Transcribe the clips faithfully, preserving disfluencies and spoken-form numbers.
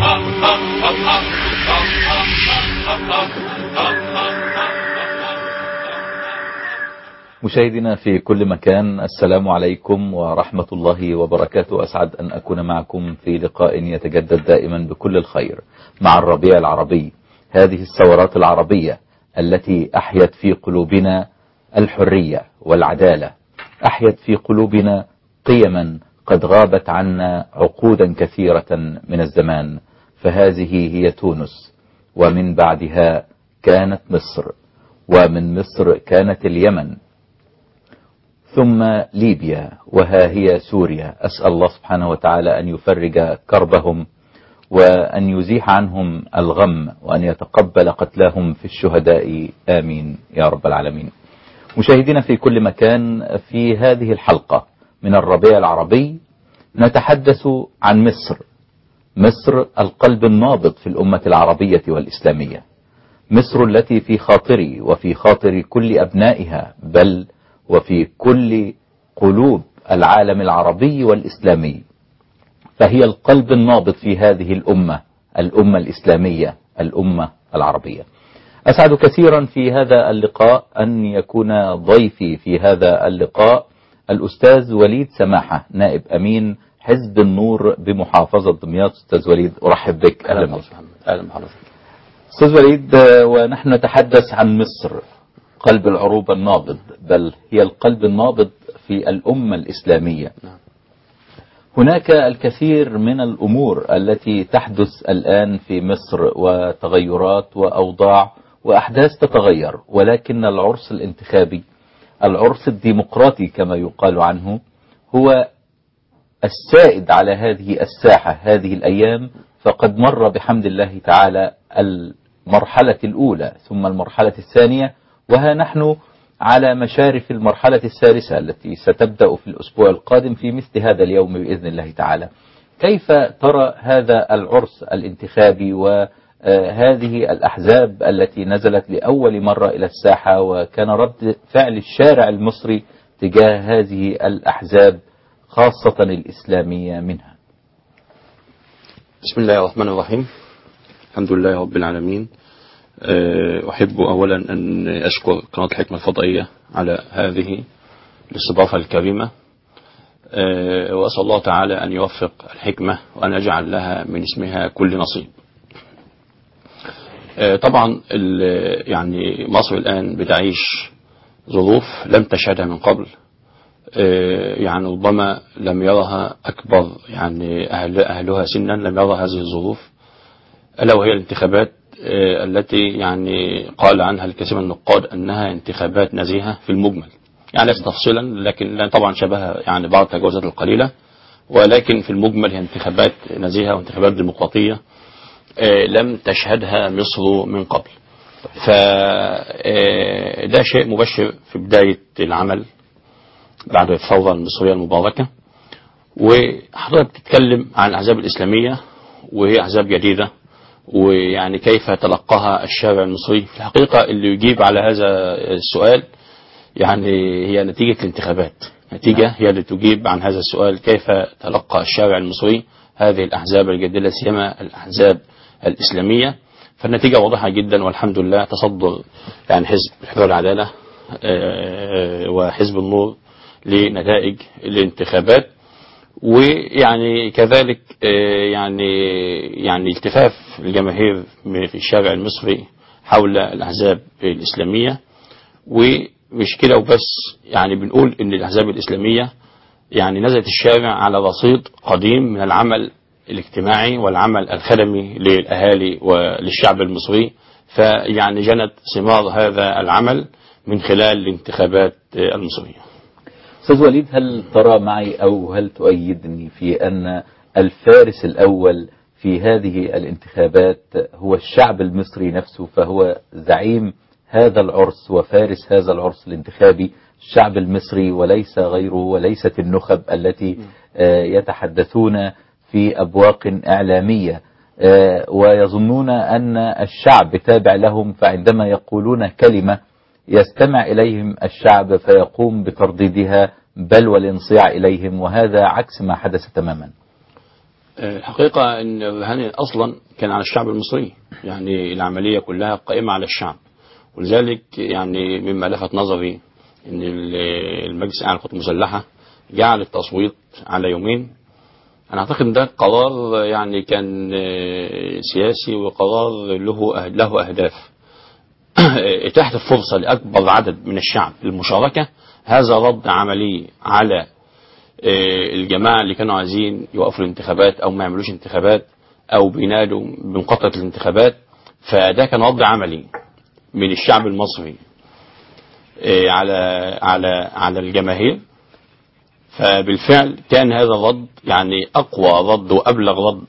مشاهدينا في كل مكان، السلام عليكم ورحمة الله وبركاته. أسعد أن أكون معكم في لقاء يتجدد دائما بكل الخير مع الربيع العربي، هذه الثورات العربية التي أحيت في قلوبنا الحرية والعدالة، أحيت في قلوبنا قيما قد غابت عنا عقودا كثيرة من الزمان. فهذه هي تونس، ومن بعدها كانت مصر، ومن مصر كانت اليمن، ثم ليبيا، وها هي سوريا. أسأل الله سبحانه وتعالى أن يفرج كربهم وأن يزيح عنهم الغم وأن يتقبل قتلاهم في الشهداء، آمين يا رب العالمين. مشاهدينا في كل مكان، في هذه الحلقة من الربيع العربي نتحدث عن مصر، مصر القلب النابض في الأمة العربية والإسلامية، مصر التي في خاطري وفي خاطر كل أبنائها، بل وفي كل قلوب العالم العربي والإسلامي، فهي القلب النابض في هذه الأمة، الأمة الإسلامية، الأمة العربية. أسعد كثيرا في هذا اللقاء أن يكون ضيفي في هذا اللقاء الأستاذ وليد سماحة، نائب أمين حزب النور بمحافظة دمياط. أستاذ وليد، أرحب بك. أهلا بك. أهلا بحضرتك أستاذ وليد، ونحن نتحدث عن مصر قلب العروبة النابض، بل هي القلب النابض في الأمة الإسلامية. هناك الكثير من الأمور التي تحدث الآن في مصر، وتغيرات وأوضاع وأحداث تتغير، ولكن العرس الانتخابي، العرس الديمقراطي كما يقال عنه، هو السائد على هذه الساحة هذه الأيام. فقد مر بحمد الله تعالى المرحلة الأولى ثم المرحلة الثانية، وها نحن على مشارف المرحلة الثالثة التي ستبدأ في الأسبوع القادم في مثل هذا اليوم بإذن الله تعالى. كيف ترى هذا العرس الانتخابي وهذه الأحزاب التي نزلت لأول مرة إلى الساحة، وكان رد فعل الشارع المصري تجاه هذه الأحزاب خاصة الإسلامية منها؟ بسم الله الرحمن الرحيم، الحمد لله رب العالمين. أحب أولا أن أشكر قناة الحكمة الفضائية على هذه الاستضافة الكريمة، وأسأل الله تعالى أن يوفق الحكمة وأن يجعل لها من اسمها كل نصيب. طبعا يعني مصر الآن بتعيش ظروف لم تشهدها من قبل، يعني ربما لم يرها أكبر يعني أهل أهلها سنا، لم يرى هذه الظروف، ألا وهي الانتخابات التي يعني قال عنها الكثير من النقاد أنها انتخابات نزيهة في المجمل، يعني ليس تفصيلا، لكن طبعا شبهها يعني بعض التجاوزات القليلة، ولكن في المجمل هي انتخابات نزيهة وانتخابات ديمقراطية لم تشهدها مصر من قبل. فده شيء مبشر في بداية العمل بعد الثورة المصرية المباركة. وحضرتك بتتكلم عن الأحزاب الإسلامية، وهي أحزاب جديدة، ويعني كيف تلقاها الشارع المصري. في الحقيقة اللي يجيب على هذا السؤال يعني هي نتيجة الانتخابات، نتيجة هي اللي تجيب عن هذا السؤال، كيف تلقى الشارع المصري هذه الأحزاب الجديدة، سيما الأحزاب الإسلامية. فالنتيجة واضحة جدا، والحمد لله تصدر يعني حزب الحرية والعدالة وحزب النور لنتائج الانتخابات، ويعني كذلك يعني يعني التفاف الجماهير في الشارع المصري حول الأحزاب الإسلامية. ومش كده وبس، يعني بنقول إن الأحزاب الإسلامية يعني نزلت الشارع على رصيد قديم من العمل الاجتماعي والعمل الخدمي للأهالي وللشعب المصري، فيعني جنت ثمار هذا العمل من خلال الانتخابات المصرية. أستاذ وليد، هل ترى معي أو هل تؤيدني في أن الفارس الأول في هذه الانتخابات هو الشعب المصري نفسه، فهو زعيم هذا العرس وفارس هذا العرس الانتخابي الشعب المصري وليس غيره، وليست النخب التي يتحدثون في أبواق إعلامية ويظنون أن الشعب تابع لهم، فعندما يقولون كلمة يستمع إليهم الشعب فيقوم بترديدها بل والانصياع إليهم، وهذا عكس ما حدث تماما. الحقيقة أن الرهان أصلا كان على الشعب المصري، يعني العملية كلها قائمة على الشعب، ولذلك يعني مما لفت نظري أن المجلس الأعلى للقوات المسلحة جعل التصويت على يومين. أنا أعتقد أن ده قرار يعني كان سياسي وقرار له له أهداف. إتاحة الفرصة لأكبر عدد من الشعب للمشاركة، هذا رد عملي على الجماعة اللي كانوا عايزين يوقفوا الانتخابات أو ما يعملوش انتخابات أو بينادوا بمقاطعة الانتخابات. فده كان رد عملي من الشعب المصري على على على الجماهير. فبالفعل كان هذا الرد يعني أقوى رد وأبلغ رد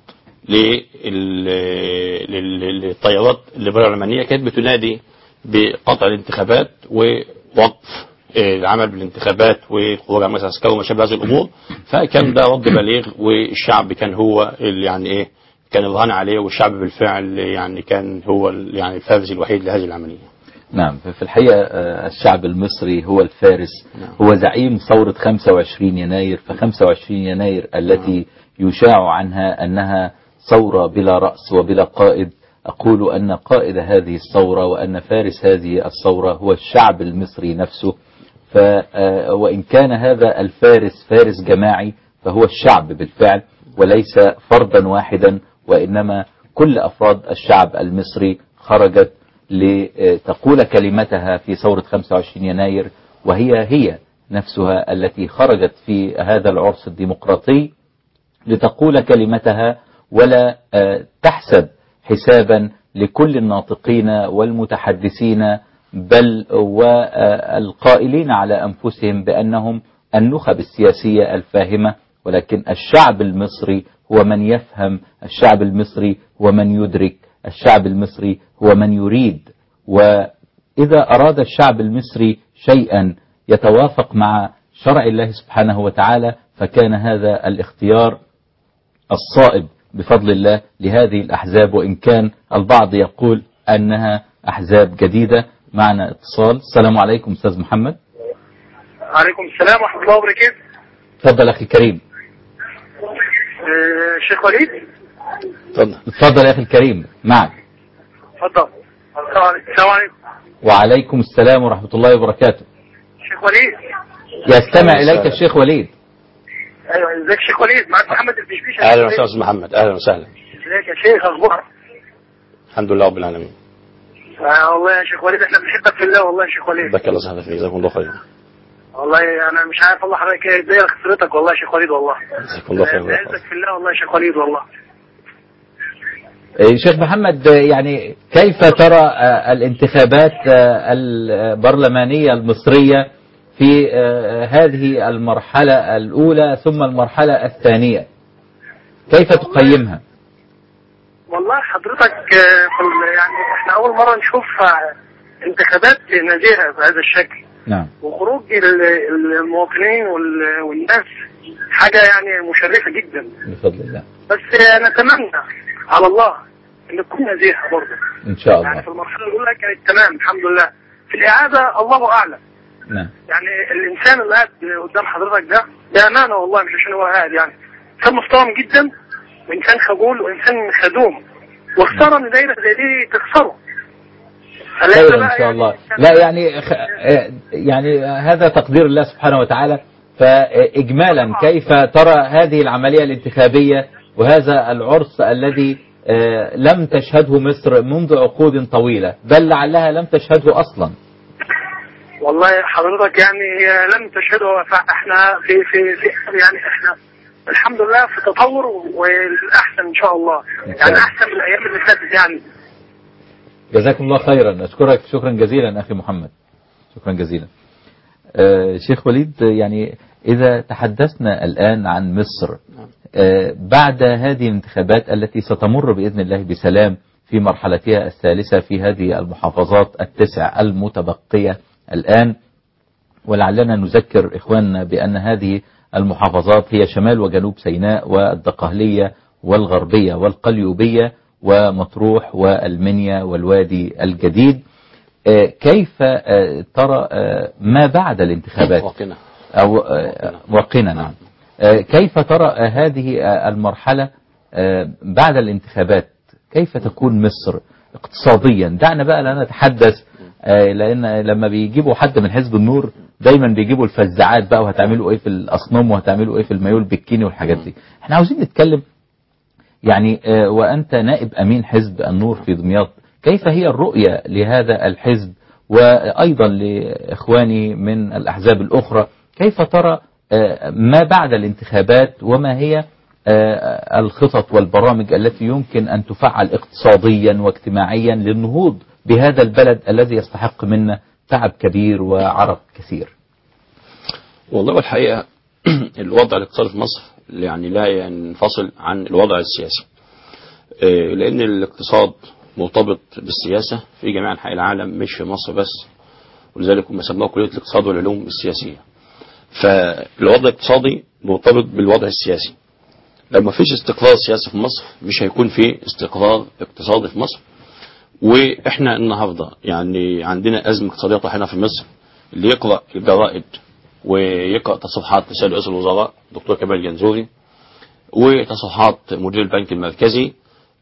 للتيارات الليبرالية العلمانية، كانت بتنادي بقطع الانتخابات ووقف العمل بالانتخابات والخروج على مجلس عسكري وما شابه هذه الامور. فكان ده رد بليغ، والشعب كان هو اللي يعني ايه كان الرهان عليه، والشعب بالفعل يعني كان هو يعني الفارس الوحيد لهذه العمليه. نعم، في الحقيقة الشعب المصري هو الفارس. نعم. هو زعيم ثورة خمسة وعشرين يناير. فخمسة وعشرين يناير التي يشاع عنها أنها ثورة بلا رأس وبلا قائد، أقول أن قائد هذه الثورة وأن فارس هذه الثورة هو الشعب المصري نفسه. ف وإن كان هذا الفارس فارس جماعي فهو الشعب بالفعل، وليس فردا واحدا، وإنما كل أفراد الشعب المصري خرجت لتقول كلمتها في ثورة خمسة وعشرين يناير، وهي هي نفسها التي خرجت في هذا العرس الديمقراطي لتقول كلمتها، ولا تحسب حسابا لكل الناطقين والمتحدثين بل والقائلين على أنفسهم بأنهم النخب السياسية الفاهمة. ولكن الشعب المصري هو من يفهم، الشعب المصري هو من يدرك، الشعب المصري هو من يريد. وإذا أراد الشعب المصري شيئا يتوافق مع شرع الله سبحانه وتعالى فكان هذا الاختيار الصائب بفضل الله لهذه الأحزاب، وإن كان البعض يقول أنها أحزاب جديدة. معنا اتصال. السلام عليكم أستاذ محمد. عليكم السلام ورحمة الله وبركاته. تفضل أخي الكريم. أه شيخ وليد. تفضل تفضل يا أخي الكريم، معك. تفضل. السلام عليكم. وعليكم السلام ورحمة الله وبركاته. شيخ وليد. يستمع إليك الشيخ وليد. ايوه ازيك شيخ وليد؟ معك محمد البشبيش. اهلا وسهلا استاذ محمد. اهلا وسهلا. ازيك يا شيخ؟ اخبارك؟ الحمد لله رب العالمين. آه والله يا شيخ وليد احنا بنحبك في الله والله يا شيخ وليد. بك الله سهلا فيك، جزاكم الله خير. والله انا مش عارف والله حضرتك ازاي خسرتك والله يا شيخ وليد والله. جزاكم الله خير. بعزك في الله والله يا شيخ وليد والله. شيخ محمد، يعني كيف ترى الانتخابات البرلمانية المصرية في هذه المرحلة الأولى ثم المرحلة الثانية، كيف تقيمها؟ والله حضرتك يعني احنا أول مرة نشوف انتخابات نزيهة بهذا الشكل. نعم. وخروج المواطنين والناس حاجة يعني مشرفة جدا بفضل الله. بس نتمنى على الله ان تكون نزيهة برضه ان شاء الله. يعني في المرحلة الأولى كانت تمام الحمد لله، في الإعادة الله أعلم. نعم. يعني الإنسان اللي قاعد قدام حضرتك ده بأمانة والله مش عشان هو قاعد، يعني إنسان محترم جدا وإنسان خجول وإنسان خدوم، واختار ان دايرة زي دي تخسره. خير ان شاء الله. لا يعني خ... يعني هذا تقدير الله سبحانه وتعالى. فإجمالا كيف ترى هذه العملية الانتخابية وهذا العرس الذي لم تشهده مصر منذ عقود طويلة، بل لعلها لم تشهده أصلا؟ والله حضرتك يعني هي لم تشهده، فاحنا في في, في يعني احنا الحمد لله في تطور والأحسن إن شاء الله، يعني أحسن من الأيام اللي فاتت يعني. جزاكم الله خيرا. أشكرك شكرا جزيلا أخي محمد، شكرا جزيلا. آه شيخ وليد، يعني إذا تحدثنا الآن عن مصر آه بعد هذه الانتخابات التي ستمر بإذن الله بسلام في مرحلتها الثالثة في هذه المحافظات التسع المتبقية الآن، ولعلنا نذكر إخواننا بأن هذه المحافظات هي شمال وجنوب سيناء والدقهلية والغربية والقليوبية ومطروح والمنيا والوادي الجديد. كيف ترى ما بعد الانتخابات وقنا أو وقنا نعم، كيف ترى هذه المرحلة بعد الانتخابات كيف تكون مصر اقتصاديا؟ دعنا بقى لا نتحدث، لأن لما بيجيبوا حد من حزب النور دايما بيجيبوا الفزاعات بقى، وهتعملوا ايه في الأصنام وهتعملوا ايه في المايو البكيني والحاجات دي. احنا عاوزين نتكلم يعني، وأنت نائب أمين حزب النور في دمياط، كيف هي الرؤية لهذا الحزب وأيضا لإخواني من الأحزاب الأخرى؟ كيف ترى ما بعد الانتخابات، وما هي الخطط والبرامج التي يمكن أن تفعل اقتصاديا واجتماعيا للنهوض بهذا البلد الذي يستحق منا تعب كبير وعرق كثير؟ والله الحقيقة الوضع الاقتصادي في مصر يعني لا ينفصل عن الوضع السياسي، لأن الاقتصاد مرتبط بالسياسة في جميع أنحاء العالم مش في مصر بس، ولذلك هم سموها كلية الاقتصاد والعلوم السياسية. فالوضع الاقتصادي مرتبط بالوضع السياسي. لو ما فيش استقرار سياسي في مصر مش هيكون في استقرار اقتصادي في مصر. واحنا النهارده يعني عندنا أزمة اقتصادية طاحنة في مصر. اللي يقرأ الجرائد ويقرأ تصريحات سيد رئيس الوزراء دكتور كمال جنزوري وتصريحات مدير البنك المركزي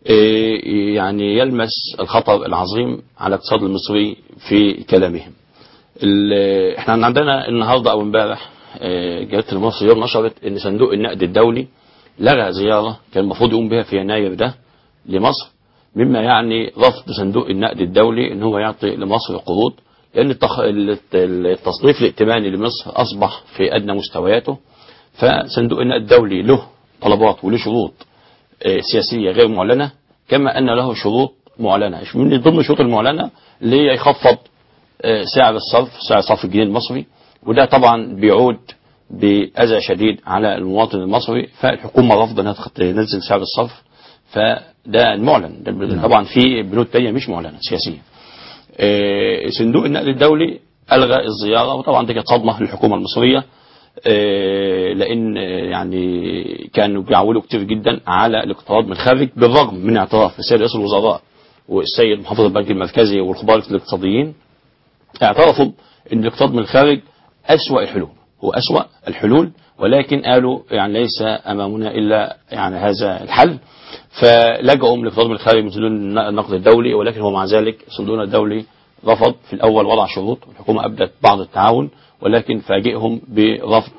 يعني يلمس الخطر العظيم على الاقتصاد المصري في كلامهم. احنا عندنا النهارده او امبارح جريدة المصري اليوم نشرت ان صندوق النقد الدولي لغى زيارة كان المفروض يقوم بها في يناير ده لمصر، مما يعني رفض صندوق النقد الدولي ان هو يعطي لمصر قروض، لان التصنيف الائتماني لمصر اصبح في ادنى مستوياته. فصندوق النقد الدولي له طلبات وله شروط سياسية غير معلنة، كما أن له شروط معلنة. من ضمن الشروط المعلنة اللي هي يخفض سعر الصرف، سعر صرف الجنيه المصري، وده طبعا بيعود بأذى شديد على المواطن المصري. فالحكومة رفض أنها تنزل سعر الصرف، فده المعلن. طبعا في بنود تانية مش معلنة سياسية. صندوق النقد الدولي ألغى الزيارة، وطبعا دي كانت صدمة للحكومة المصرية، لأن يعني كانوا بيعولوا كتير جدا على الاقتراض من الخارج، بالرغم من اعتراف السيد رئيس الوزراء والسيد محافظ البنك المركزي والخبراء الاقتصاديين. اعترفوا ان الاقتراض من الخارج أسوأ الحلول، هو أسوأ الحلول، ولكن قالوا يعني ليس أمامنا إلا يعني هذا الحل. فلجأوا من الاقتراض من الخارج من صندوق النقد الدولي، ولكن هو مع ذلك صندوق الدولي رفض في الأول وضع شروط، والحكومة أبدت بعض التعاون، ولكن فاجئهم برفض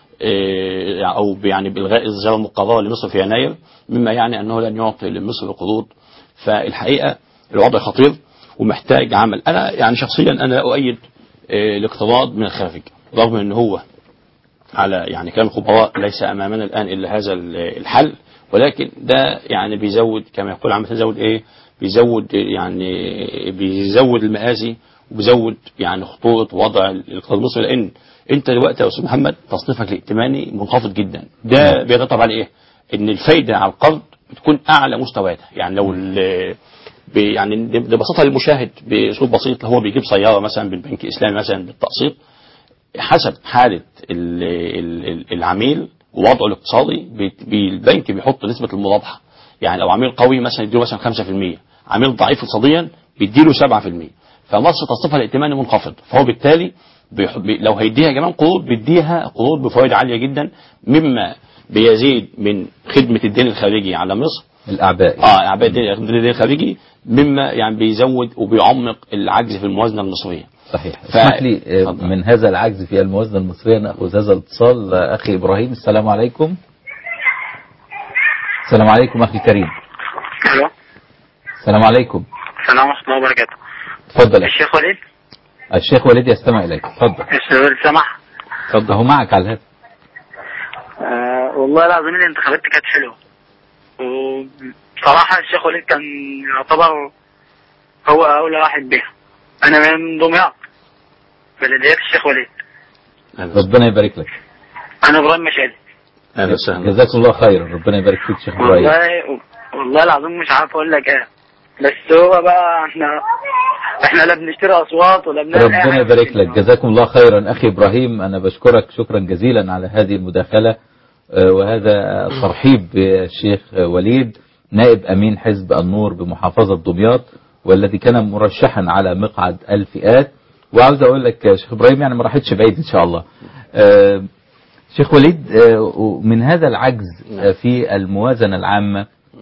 أو يعني بإلغاء الزيارة المقررة لمصر في يناير، مما يعني أنه لن يعطي لمصر قروض. فالحقيقة الوضع خطير ومحتاج عمل. أنا يعني شخصيا أنا أؤيد الاقتراض من الخارج، رغم أنه هو على يعني كلام الخبراء ليس أمامنا الآن إلا هذا الحل، ولكن ده يعني بيزود كما يقول عم بيزود إيه بيزود يعني بيزود المآسي وبيزود يعني خطورة وضع الاقتصاد المصري. لأن أنت دلوقتي يا أستاذ محمد تصنيفك الائتماني منخفض جدا، ده بيترتب على إيه؟ إن الفايدة على القرض بتكون أعلى مستوياتها. يعني لو يعني ببساطة للمشاهد بأسلوب بسيط، هو بيجيب سيارة مثلا بالبنك الإسلامي مثلا بالتقسيط، حسب حالة العميل ووضعه الاقتصادي البنك بيحط نسبة المرابحة. يعني لو عميل قوي مثلا يديله مثلا خمسة في المية، عميل ضعيف اقتصاديا بيديله سبعة في المية. فمصر تصنيفها الائتماني منخفض، فهو بالتالي بي لو هيديها كمان قروض بيديها قروض بفوائد عالية جدا، مما بيزيد من خدمة الدين الخارجي على مصر، الأعباء اه أعباء الدين الخارجي، مما يعني بيزود وبيعمق العجز في الموازنة المصرية. صحيح. ف... اسمح لي من هذا العجز في الموازنة المصرية نأخذ هذا الاتصال. أخي إبراهيم، السلام عليكم. السلام عليكم أخي كريم. الو. السلام عليكم. السلام ورحمة الله وبركاته. تفضل الشيخ وليد. الشيخ وليد يستمع إليك، تفضل. الشيخ وليد سمح. تفضل، هو معك على الهاتف. آه والله العظيم الانتخابات كانت حلوة، وبصراحة الشيخ وليد كان يعتبر هو أولى واحد بها. أنا من دمياط، بلديات الشيخ وليد. ربنا يبارك لك. أنا إبراهيم مشادي. أهلا وسهلا. جزاك الله خيرا، ربنا يبارك فيك شيخ إبراهيم. والله والله العظيم مش عارف أقول لك إيه، بس هو بقى إحنا إحنا لا بنشتري أصوات ولا بنعمل ربنا حاجة. يبارك لك، جزاكم الله خيرا أخي إبراهيم. أنا بشكرك شكرا جزيلا على هذه المداخلة وهذا الترحيب بالشيخ وليد نائب أمين حزب النور بمحافظة دمياط، والذي كان مرشحا على مقعد الفئات. وعاوز أقول لك شيخ إبراهيم يعني ما راحتش بعيد إن شاء الله. شيخ وليد، من هذا العجز في الموازنة العامة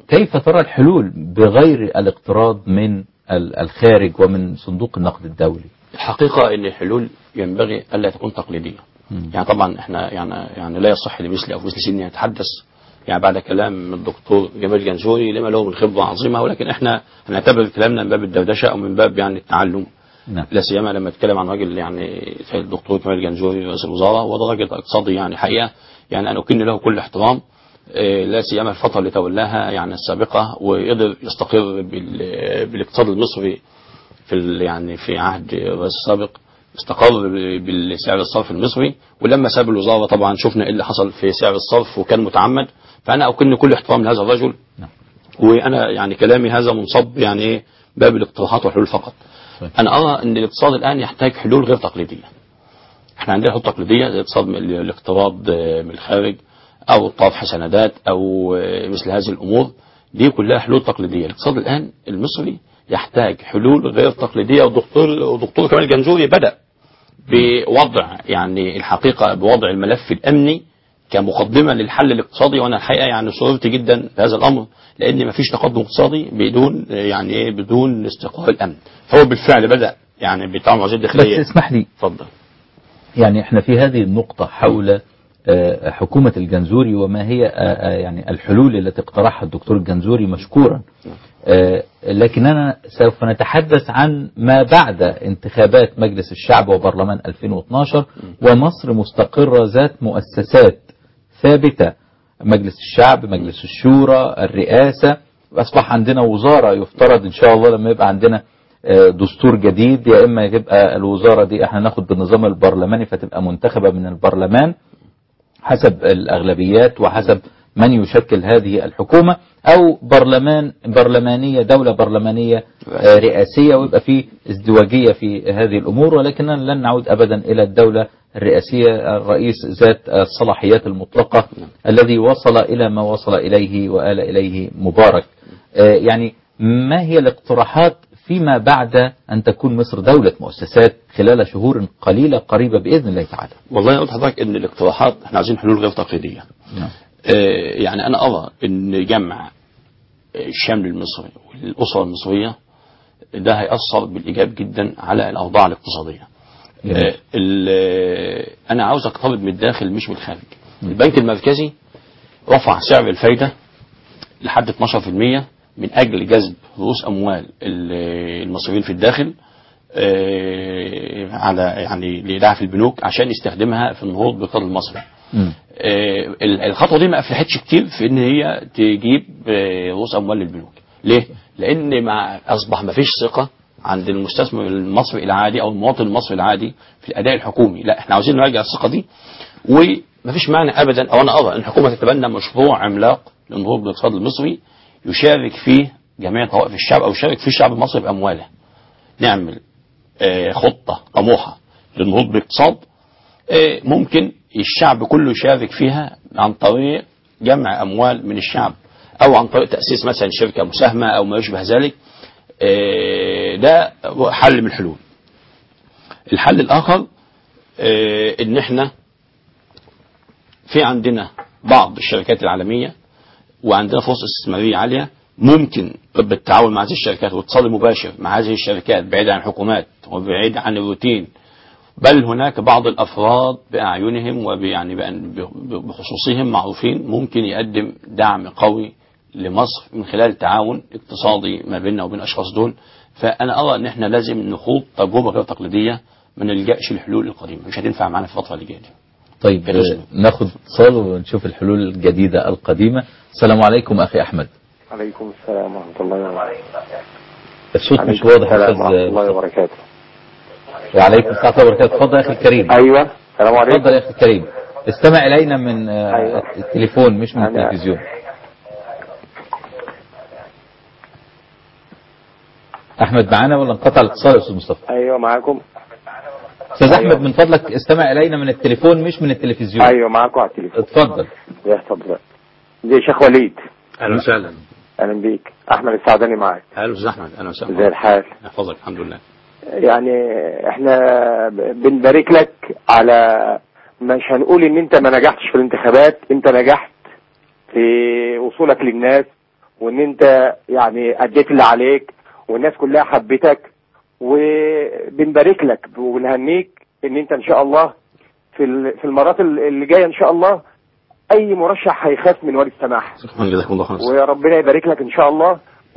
كيف ترى الحلول بغير الاقتراض من الخارج ومن صندوق النقد الدولي؟ الحقيقة ان الحلول ينبغي الا تكون تقليدية. مم. يعني طبعا احنا يعني يعني لا يصح لمثلي او مثل سني يتحدث يعني بعد كلام الدكتور جمال جنزوري لما له من خبرة عظيمة، ولكن احنا هنعتبر كلامنا من باب الدردشة او من باب يعني التعلم. نعم. لا سيما لما اتكلم عن راجل يعني زي الدكتور جمال جنزوري رئيس الوزراء، وده راجل اقتصادي يعني حقيقة يعني انا اكن له كل احترام، لا سيما الفترة اللي تولاها يعني السابقة، وقدر يستقر بالاقتصاد المصري في يعني في عهد الرئيس السابق استقر بالسعر الصرف المصري، ولما ساب الوزارة طبعا شفنا ايه اللي حصل في سعر الصرف وكان متعمد. فأنا أكن كل احترام لهذا الرجل، وأنا يعني كلامي هذا منصب يعني ايه باب الاقتراحات والحلول فقط. أنا أرى أن الاقتصاد الآن يحتاج حلول غير تقليدية. احنا عندنا حلول تقليدية زي الاقتصاد الاقتراض من الخارج أو طرح سندات أو مثل هذه الأمور، دي كلها حلول تقليدية. الاقتصاد الآن المصري يحتاج حلول غير تقليدية، ودكتور ودكتور كمال جنزوري بدأ بوضع يعني الحقيقة بوضع الملف الأمني كمقدمة للحل الاقتصادي، وأنا الحقيقة يعني سررت جدا بهذا الأمر، لأن ما فيش تقدم اقتصادي بدون يعني إيه بدون استقرار الأمن. فهو بالفعل بدأ يعني بتاع وزير الداخلية. بس اسمح لي، اتفضل. يعني احنا في هذه النقطة حول حكومة الجنزوري وما هي يعني الحلول التي اقترحها الدكتور الجنزوري مشكورا، لكننا سوف نتحدث عن ما بعد انتخابات مجلس الشعب وبرلمان ألفين واثناشر، ومصر مستقرة ذات مؤسسات ثابتة، مجلس الشعب، مجلس الشورى، الرئاسة. أصبح عندنا وزارة يفترض إن شاء الله لما يبقى عندنا دستور جديد يا إما يبقى الوزارة دي احنا ناخد بالنظام البرلماني فتبقى منتخبة من البرلمان حسب الأغلبيات وحسب من يشكل هذه الحكومة، أو برلمان برلمانية دولة برلمانية رئاسية، ويبقى في ازدواجية في هذه الأمور. ولكننا لن نعود أبدا إلى الدولة الرئاسية، الرئيس ذات الصلاحيات المطلقة الذي وصل إلى ما وصل إليه وآل إليه مبارك. يعني ما هي الاقتراحات فيما بعد أن تكون مصر دولة مؤسسات خلال شهور قليلة قريبة بإذن الله تعالى؟ والله قلت لحضرتك إن الاقتراحات احنا عايزين حلول غير تقليدية. نعم. آه يعني أنا أرى إن جمع الشمل المصري والأسرة المصرية ده هيأثر بالإيجاب جدا على الأوضاع الاقتصادية. آه أنا عاوز أقترب من الداخل مش من الخارج. البنك المركزي رفع سعر الفايدة لحد اثناشر بالمئة من أجل جذب رؤوس أموال المصريين في الداخل آه على يعني لإيداع في البنوك عشان يستخدمها في النهوض بالاقتصاد المصري. آه الخطوة دي ما أفلحتش كتير في إن هي تجيب آه رؤوس أموال للبنوك. ليه؟ لأن مع أصبح ما فيش ثقة عند المستثمر المصري العادي أو المواطن المصري العادي في الأداء الحكومي. لا، احنا عاوزين نراجع الثقة دي، وما فيش معنى أبدا، أو أنا أرى أن الحكومة تتبنى مشروع عملاق للنهوض بالاقتصاد المصري يشارك فيه جميع طوائف الشعب أو يشارك فيه الشعب المصري بأمواله. نعمل آه خطة طموحة للنهوض بالاقتصاد آه ممكن الشعب كله يشارك فيها عن طريق جمع أموال من الشعب، أو عن طريق تأسيس مثلا شركة مساهمة أو ما يشبه ذلك. آه ده حل من الحلول. الحل الآخر آه إن احنا في عندنا بعض الشركات العالمية وعندنا فرص استثمارية عالية، ممكن بالتعاون مع هذه الشركات والاتصال المباشر مع هذه الشركات بعيد عن الحكومات وبعيد عن الروتين، بل هناك بعض الأفراد بأعينهم ويعني بخصوصهم معروفين ممكن يقدم دعم قوي لمصر من خلال تعاون اقتصادي ما بيننا وبين الأشخاص دول. فأنا أرى أن احنا لازم نخوض تجربة غير تقليدية، ما نلجأش للحلول القديمة، مش هتنفع معنا في الفترة اللي جاية. طيب ناخد اتصال ونشوف الحلول الجديدة القديمة. السلام عليكم أخي أحمد. عليكم السلام ورحمة الله وبركاته. الصوت مش واضح يا أستاذ. ورحمة الله وبركاته. وعليكم السلام وبركاته. تفضل يا أخي الكريم. أيوة السلام عليكم. تفضل يا أخي الكريم، استمع إلينا من أيوة. التليفون مش من أنا... التلفزيون. أحمد معانا ولا انقطع الاتصال يا أستاذ مصطفى؟ أيوة معاكم. أستاذ أيوة. أحمد من فضلك استمع إلينا من التليفون مش من التلفزيون. أيوة معاكم على التليفون. اتفضل. يا اتفضل. زي شيخ وليد. أهلا وسهلا. أهلا بيك. أحمد السعداني معاك. أهلا أستاذ أحمد. أهلا وسهلا. زي الحال. يحفظك الحمد لله. يعني احنا بنبارك لك على، مش هنقول ان انت ما نجحتش في الانتخابات، انت نجحت في وصولك للناس وان انت يعني اديت اللي عليك والناس كلها حبتك، وبنبارك لك وبنهنيك ان انت ان شاء الله في في المرات اللي جايه ان شاء الله اي مرشح هيخاف من وادي السماح. وربنا يبارك لك ان شاء الله،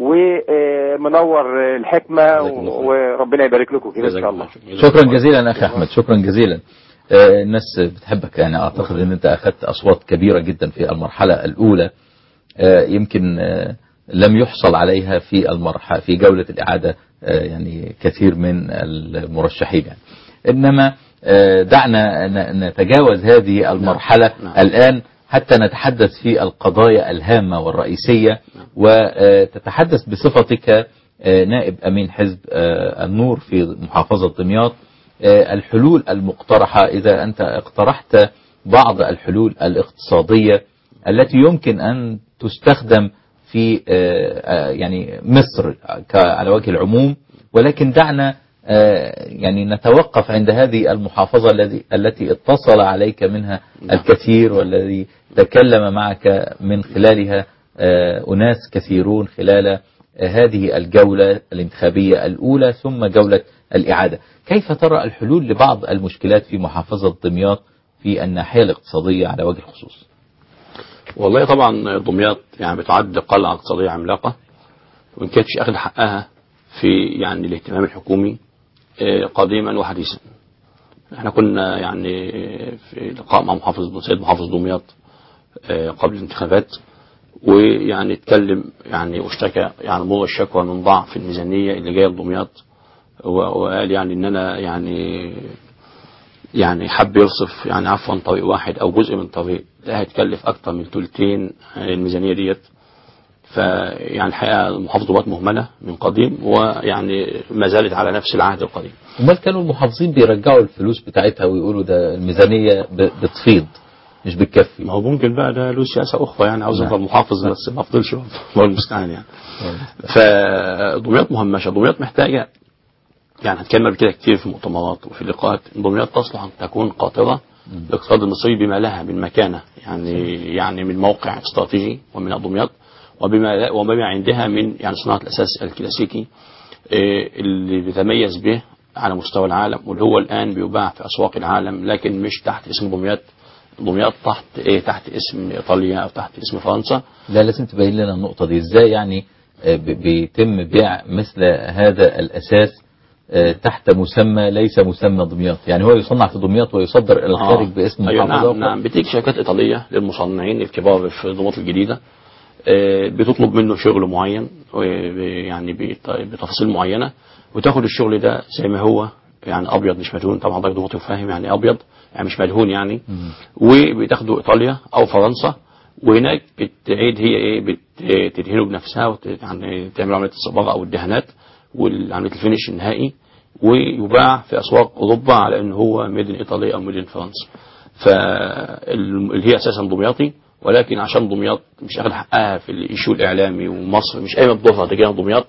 ومنور الحكمه، وربنا يبارك لكم كده ان شاء الله. شكرا جزيلا اخي احمد، شكرا جزيلا. الناس بتحبك، يعني اعتقد ان انت اخذت اصوات كبيره جدا في المرحله الاولى، يمكن لم يحصل عليها في المرحله في جوله الاعاده يعني كثير من المرشحين يعني. انما دعنا نتجاوز هذه المرحله الان حتى نتحدث في القضايا الهامه والرئيسيه، وتتحدث بصفتك نائب امين حزب النور في محافظه دمياط الحلول المقترحة، إذا أنت اقترحت بعض الحلول الاقتصادية التي يمكن أن تستخدم في يعني مصر على وجه العموم، ولكن دعنا يعني نتوقف عند هذه المحافظة التي التي اتصل عليك منها الكثير، والذي تكلم معك من خلالها أناس كثيرون خلال هذه الجولة الانتخابية الأولى ثم جولة الإعادة. كيف ترى الحلول لبعض المشكلات في محافظة دمياط في الناحية الاقتصادية على وجه الخصوص؟ والله طبعا دمياط يعني بتعد قلعة اقتصادية عملاقة، وإن كانتش أخذ حقها في يعني الاهتمام الحكومي قديما وحديثا. احنا كنا يعني في لقاء مع محافظ سيد محافظ دمياط قبل الانتخابات، ويعني اتكلم يعني واشتكى يعني موضوع الشكوى من ضعف الميزانية اللي جاية لدمياط، وقال يعني ان انا يعني يعني حب يرصف يعني عفوا طريق واحد او جزء من طريق ده هيتكلف اكتر من ثلثين الميزانيه ديت. فيعني الحقيقه محافظه دمياط مهمله من قديم، ويعني ما زالت على نفس العهد القديم. امال كانوا المحافظين بيرجعوا الفلوس بتاعتها ويقولوا ده الميزانيه بتفيض مش بتكفي؟ ما هو ممكن بقى ده له سياسه اخرى، يعني عاوز افضل محافظ بس ما افضلش، الله المستعان يعني. فدمياط مهمشه، دمياط محتاجه يعني هتكلم كده كتير في مؤتمرات وفي لقاءات، دمياط تصلح ان تكون قاطره الاقتصاد المصري بما لها من مكانه، يعني يعني من موقع استراتيجي ومن دمياط، وبما وبما عندها من يعني صناعه الاساس الكلاسيكي اللي بيتميز به على مستوى العالم، واللي هو الان بيباع في اسواق العالم، لكن مش تحت اسم دمياط. دمياط تحت ايه؟ تحت اسم ايطاليا او تحت اسم فرنسا. لا لازم تبين لنا النقطه دي ازاي، يعني بيتم بيع مثل هذا الاساس تحت مسمى ليس مسمى دمياط، يعني هو يصنع في دمياط ويصدر الى الخارج آه. باسم أيوة محافظه. نعم نعم بتيجي شركات ايطاليه للمصنعين الكبار في دمياط الجديده، بتطلب منه شغل معين يعني بتفاصيل معينه، وتاخد الشغل ده زي ما هو يعني ابيض مش مدهون، طبعا حضرتك دمياط فاهم يعني ابيض يعني مش مدهون يعني، وبتاخده ايطاليا او فرنسا، وهناك بتعيد هي ايه بتدهنه بنفسها، يعني تعمل عمليه الصباغه او الدهانات والعمليه الفينش النهائي، ويباع في اسواق اوروبا على ان هو ميدن ايطاليا او ميدن فرنسا. فاللي هي اساسا دمياطي، ولكن عشان دمياط مش اخذ حقها في الايشو الاعلامي، ومصر مش قايمه بدورها تجاه دمياط،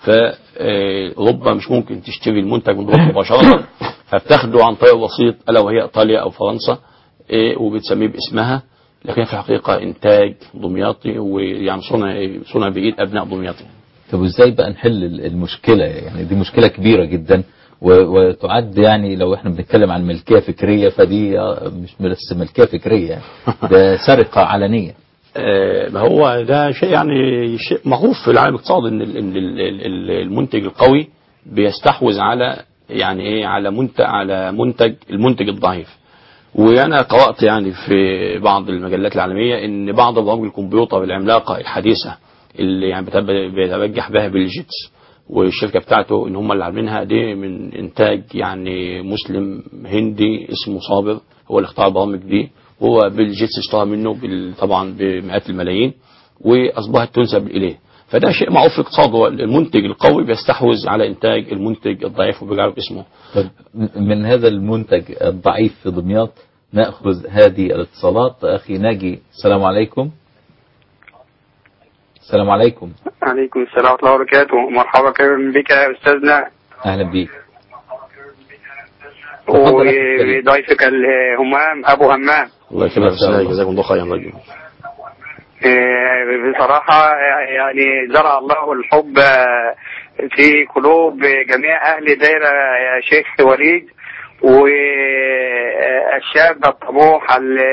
فاوروبا مش ممكن تشتري المنتج من دمياط مباشره، فبتاخده عن طريق وسيط الا وهي ايطاليا او فرنسا، وبتسميه باسمها، لكن في الحقيقه انتاج دمياطي، ويعني صنع صنع بايد ابناء دمياطي. طب وازاي بقى نحل المشكله؟ يعني دي مشكله كبيره جدا، وتعد يعني لو احنا بنتكلم عن ملكيه فكريه فدي مش بس ملكيه فكريه، يعني ده سرقه علنيه. ما هو ده شيء يعني شيء معروف في العالم الاقتصادي، ان المنتج القوي بيستحوذ على يعني ايه على منتج على منتج المنتج الضعيف. وانا قرات يعني في بعض المجلات العالميه ان بعض برامج الكمبيوتر العملاقه الحديثه اللي يعني بيتبجح بها بيل جيتس والشركه بتاعته ان هم اللي عاملينها دي من انتاج يعني مسلم هندي اسمه صابر، هو اللي اختار البرامج دي، وهو بيل جيتس اشترى منه طبعا بمئات الملايين، واصبحت تنسب اليه. فده شيء معروف في الاقتصاد، المنتج القوي بيستحوذ على انتاج المنتج الضعيف وبيجعله باسمه. من هذا المنتج الضعيف في دمياط ناخذ هذه الاتصالات. اخي ناجي، السلام عليكم. السلام عليكم. عليكم السلام ورحمة الله وبركاته. مرحبا بك يا أستاذنا. أهلا بك. وضيفك الهمام أبو همام. الله يكرمك، جزاكم الله خيرا. بصراحة يعني زرع الله الحب في قلوب جميع أهل دايرة يا شيخ وليد، والشاب الطموح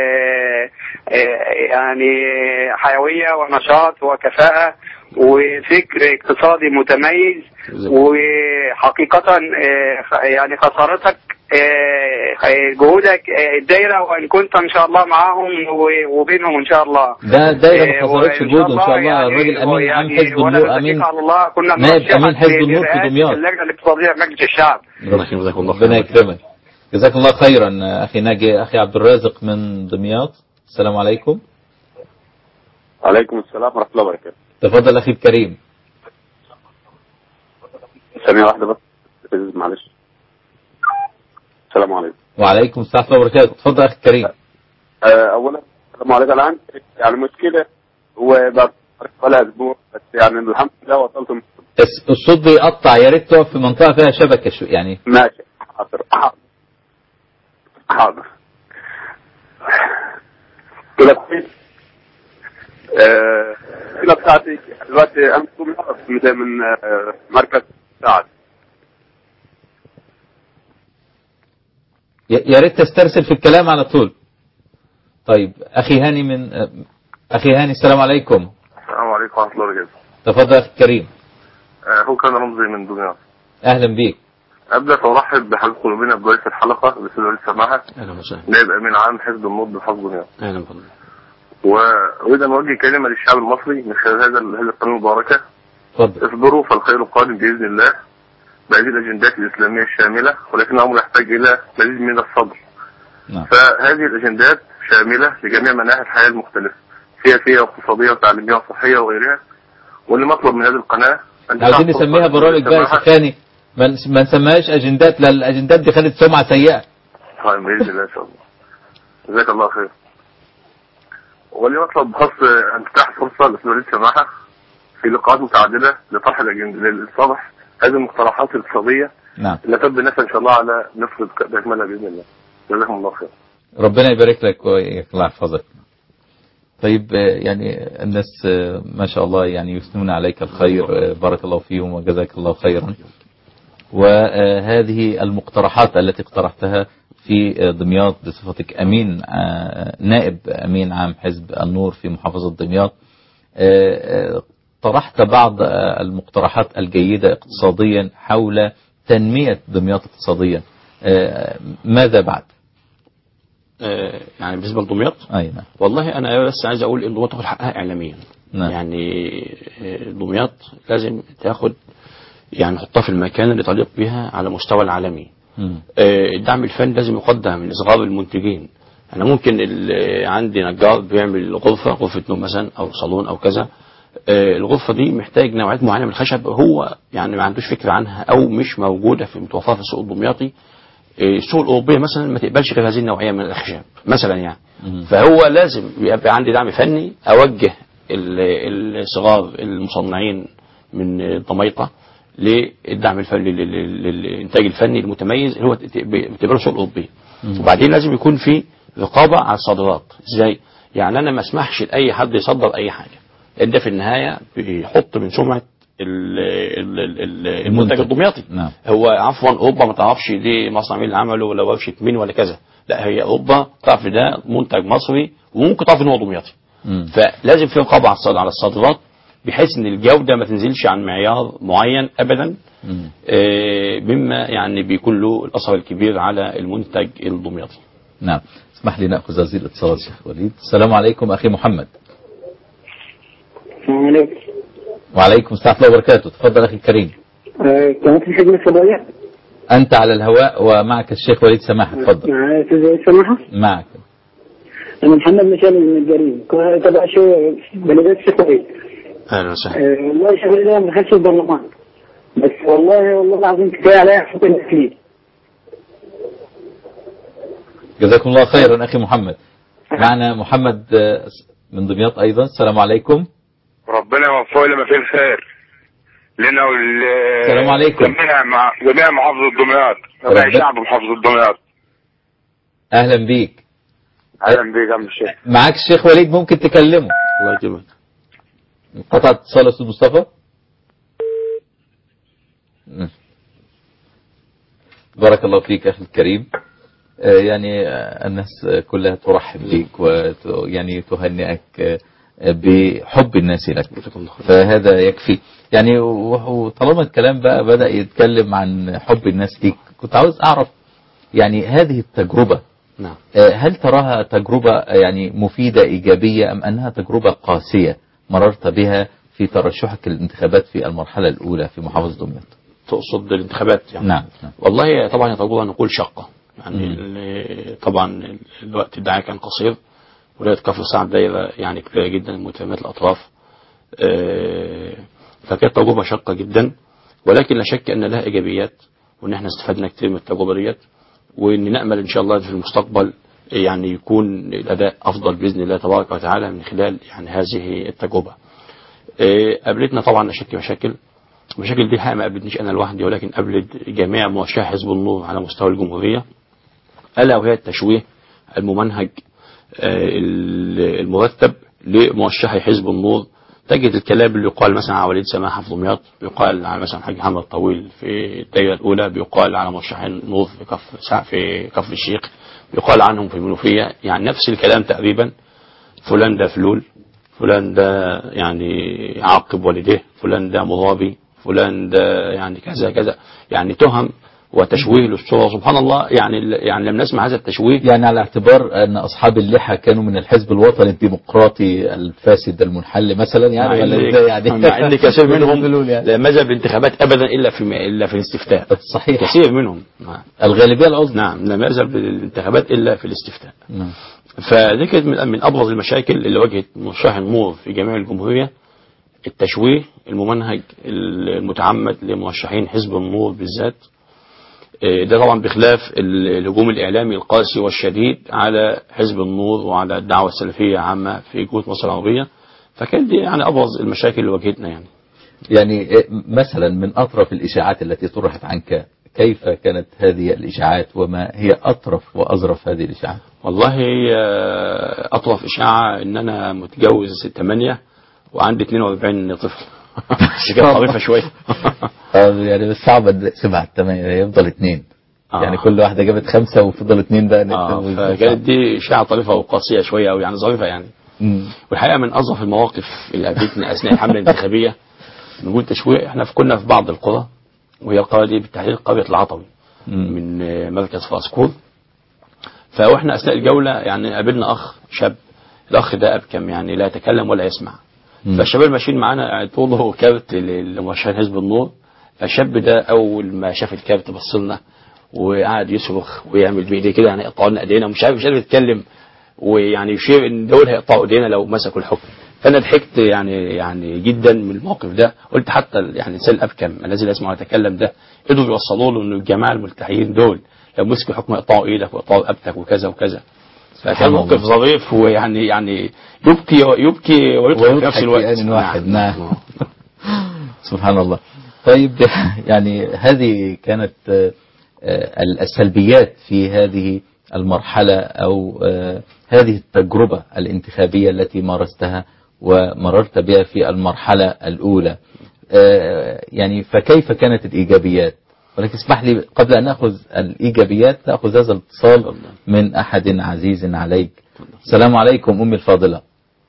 يعني حيوية ونشاط وكفاءة وفكر اقتصادي متميز. وحقيقة يعني خسارتك جهودك الدايرة، وإن كنت إن شاء الله معاهم وبينهم إن شاء الله. ده الدايرة ما خسرتش جهوده إن شاء الله. يعني الراجل أمين عام حزب النور، أمين نائب أمين حزب النور في دمياط، اللجنة الاقتصادية في مجلس الشعب. ربنا يكرمك. جزاك الله خيرا أخي ناجي. أخي عبد الرازق من دمياط، السلام عليكم. عليكم السلام ورحمة الله وبركاته. تفضل أخي الكريم. ثانية واحدة بس معلش. السلام عليكم. وعليكم السلام ورحمة الله وبركاته. تفضل أخي الكريم. أولا السلام عليكم. الآن يعني مشكلة وبعد ولا أسبوع بس يعني الحمد لله وصلت. الصوت بيقطع، يا ريت تقف في منطقة فيها شبكة شو يعني. ماشي حاضر حاضر. كده كويس. الكلى بتاعتي دلوقتي أمس من مركز سعد. يا ريت تسترسل في الكلام على طول. طيب أخي هاني من أخي هاني، السلام عليكم. السلام عليكم ورحمة الله وبركاته. تفضل أخي الكريم. أخوك كان رمزي من دمياط. أهلا بيك. أبدأ فأرحب بحضرة قلوبنا بضيف الحلقة بسم الله السماحة. أهلا وسهلا. نائب أمين عام حزب النور بحزب دمياط. أهلا بفضل. وأريد أن أوجه كلمة للشعب المصري من خلال هذا هذه القناة المباركة. تفضل. اصبروا فالخير قادم بإذن الله بهذه الأجندات الإسلامية الشاملة، ولكن الأمر يحتاج إلى مزيد من الصبر. نعم. فهذه الأجندات شاملة لجميع مناحي الحياة المختلفة، سياسية واقتصادية وتعليمية وصحية وغيرها. واللي مطلب من هذه القناة عايزين نسميها برامج بقى شيخاني، ما نسميهاش أجندات، لا الأجندات دي خدت سمعة سيئة. طيب بإذن الله إن شاء الله. جزاك الله خير. واللي مطلب خاص أن تتاح فرصة لسؤال السماحة في لقاءات متعددة لطرح للصالح هذه المقترحات الاقتصادية. نعم. اللي تبدو الناس إن شاء الله على نفس بأكملها بإذن الله. جزاكم الله خير. ربنا يبارك لك والله يحفظك. طيب يعني الناس ما شاء الله يعني يثنون عليك الخير، بارك الله فيهم وجزاك الله خيرا. وهذه المقترحات التي اقترحتها في دمياط بصفتك أمين نائب أمين عام حزب النور في محافظة دمياط، طرحت بعض المقترحات الجيدة اقتصاديا حول تنمية دمياط اقتصاديا. ماذا بعد؟ يعني بالنسبة لدمياط، أي نعم. والله أنا بس عايز أقول إن دمياط تاخد حقها إعلاميا. نعم. يعني دمياط لازم تاخد يعني نحطها في المكان اللي تليق بها على مستوى العالمي. مم. الدعم الفني لازم يقدم من إصغار المنتجين. أنا ممكن عندي نجار بيعمل غرفة غرفة نوم مثلا أو صالون أو كذا، الغرفة دي محتاج نوعيات معينة من الخشب هو يعني ما عندوش فكرة عنها أو مش موجودة في متوفرة في السوق الدمياطي. السوق الأوروبية مثلا ما تقبلش غير هذه النوعية من الأخشاب مثلا يعني. مم. فهو لازم يبقى عندي دعم فني أوجه الصغار المصنعين من ضميطة للدعم الفني للإنتاج الفني المتميز اللي هو بتبقى السوق الأوروبي. وبعدين لازم يكون في رقابة على الصادرات. ازاي؟ يعني أنا ما اسمحش لأي حد يصدر أي حاجة، ده في النهاية بيحط من سمعة المنتج الدمياطي. نعم. هو عفوا أوروبا ما تعرفش دي مصنع مين اللي عمله ولا ورشة مين ولا كذا، لا هي أوروبا تعرف ده منتج مصري وممكن تعرف إن هو دمياطي. فلازم في رقابة على الصادرات بحيث ان الجودة ما تنزلش عن معيار معين ابدا، آه مما يعني بيكون له الاثر الكبير على المنتج الدمياطي. نعم. اسمح لي ناخذ هذه الاتصالات شيخ وليد. السلام عليكم اخي محمد. السلام عليكم. وعليكم السلام ورحمة الله وبركاته. تفضل اخي الكريم. قناة الحكمة الفضائية. انت على الهواء ومعك الشيخ وليد سماحة. تفضل. معك الشيخ وليد سماحة. معك. انا محمد مشالي من الجريم تبع شو بلدية الشيخ وليد. اهلا وسهلا. أه والله الشيخ وليد ما دخلش البرلمان، بس والله والله العظيم كفاية عليها حكم التكليف. جزاكم الله خيرا اخي محمد. معنا محمد من دمياط ايضا. السلام عليكم. ربنا يوفقه لما فيه الخير لنا وال السلام عليكم. جميع مع جميع محافظة دمياط، جميع شعب محافظة دمياط. اهلا بيك. اهلا بيك يا عم الشيخ. معاك الشيخ وليد ممكن تكلمه. الله يكرمك. قطع اتصال استاذ مصطفى. بارك الله فيك اخي الكريم. يعني الناس كلها ترحب بك ويعني تهنئك بحب الناس لك، فهذا يكفي. يعني وطالما الكلام بقى بدأ يتكلم عن حب الناس ليك، كنت عاوز أعرف يعني هذه التجربة نعم. هل تراها تجربة يعني مفيدة إيجابية أم أنها تجربة قاسية مررت بها في ترشحك الانتخابات في المرحلة الأولى في محافظة دمياط؟ تقصد الانتخابات يعني؟ نعم, نعم. والله طبعا تجربة نقول شقة يعني. طبعا الوقت الدعاية كان قصير، ولاية كفر السعد دايرة يعني كبيرة جدا متهمات الأطراف، فكانت تجربة شقة جدا، ولكن لا شك أن لها إيجابيات، وأن احنا استفدنا كتير من التجربة ديت، وأن نأمل إن شاء الله في المستقبل يعني يكون الأداء أفضل بإذن الله تبارك وتعالى من خلال يعني هذه التجربة. قابلتنا طبعا لا شك مشاكل، المشاكل دي حقيقة ما قابلتنيش أنا لوحدي، ولكن قابلت جميع مرشحي حزب النور على مستوى الجمهورية، ألا وهي التشويه الممنهج المرتب لمرشحي حزب النور. تجد الكلام اللي يقال مثلا على وليد سماحة في دمياط، بيقال على مثلا حاج محمد طويل في الدائرة الأولى، بيقال على مرشحي النور في كفر في كفر الشيخ، بيقال عنهم في المنوفية، يعني نفس الكلام تقريبا. فلان ده فلول، فلان ده يعني عاقب والديه، فلان ده مغابي، فلان ده يعني كذا كذا، يعني تهم وتشويه للصورة. سبحان الله، يعني يعني لم نسمع هذا التشويه. يعني على اعتبار أن أصحاب اللحى كانوا من الحزب الوطني الديمقراطي الفاسد المنحل مثلا، يعني ولا ازاي يعني؟ مع ان كثير منهم لا مذهب الانتخابات ابدا الا في الا في الاستفتاء. صحيح، كثير منهم الغالبيه العظمى نعم لا مذهب الانتخابات الا في الاستفتاء. نعم. فدي كانت من ابرز المشاكل اللي واجهت مرشح النور في جميع الجمهوريه، التشويه الممنهج المتعمد لمرشحين حزب النور بالذات. ده طبعا بخلاف الهجوم الإعلامي القاسي والشديد على حزب النور وعلى الدعوة السلفية عامة في جهود مصر العربية. فكانت دي يعني أبرز المشاكل اللي واجهتنا يعني. يعني مثلا من أطرف الإشاعات التي طرحت عنك، كيف كانت هذه الإشاعات وما هي أطرف وأظرف هذه الإشاعات؟ والله أطرف إشاعة إن أنا متجوز ثمانية وعندي اثنين وأربعين طفل. كانت طريفة شوية. يعني بس صعب سبعة الثمانية يفضل اثنين. آه. يعني كل واحدة جابت خمسة وفضل اثنين بقى. آه فكانت دي إشاعة طريفة وقاسية شوية، أو يعني ظريفة يعني. مم. والحقيقة من أظرف المواقف اللي قابلتني أثناء الحملة الانتخابية نقول تشويه. احنا كنا في بعض القرى، وهي القرى دي بالتحديد قرية العطوي مم. من مركز فاسكور. فاحنا أثناء الجولة يعني قابلنا أخ شاب، الأخ ده أبكم يعني لا يتكلم ولا يسمع. فالشباب ماشيين معانا طوله كارت لمرشحين حزب النور. فالشاب ده اول ما شاف الكارت بص لنا وقعد يصرخ ويعمل بايديه كده يعني يقطعوا لنا ايدينا، ومش عارف مش قادر يتكلم، ويعني يشير ان دول هيقطعوا ايدينا لو مسكوا الحكم. فانا ضحكت يعني يعني جدا من الموقف ده. قلت حتى يعني الانسان الابكم الذي لا يسمع ويتكلم ده قدروا يوصلوا له ان الجماعه الملتحيين دول لو مسكوا الحكم يقطعوا ايدك ويقطعوا رقبتك وكذا وكذا. فكان موقف ظريف، ويعني يعني يبكي يبكي ويضحك في نفس الوقت. واحد نعم. سبحان الله. طيب يعني هذه كانت السلبيات في هذه المرحلة أو هذه التجربة الانتخابية التي مارستها ومررت بها في المرحلة الأولى. يعني فكيف كانت الإيجابيات؟ ولكن اسمح لي قبل أن نأخذ الإيجابيات نأخذ هذا الاتصال من أحد عزيز عليك. السلام عليكم أمي الفاضلة.